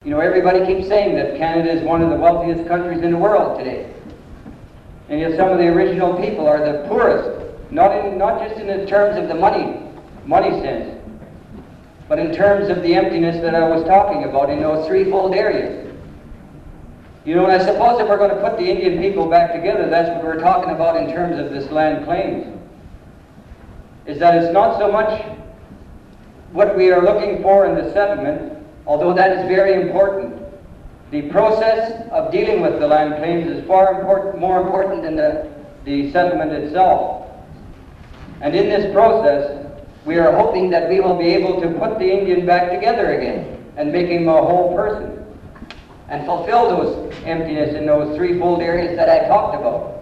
You know, everybody keeps saying that Canada is one of the wealthiest countries in the world today. And yet some of the original people are the poorest, not just in the terms of the money sense, but in terms of the emptiness that I was talking about in those threefold areas. You know, and I suppose if we're going to put the Indian people back together, that's what we're talking about in terms of this land claims. Is that it's not so much what we are looking for in the settlement, although that is very important. The process of dealing with the land claims is more important than the settlement itself. And in this process, we are hoping that we will be able to put the Indian back together again and make him a whole person and fulfill those emptiness in those threefold areas that I talked about.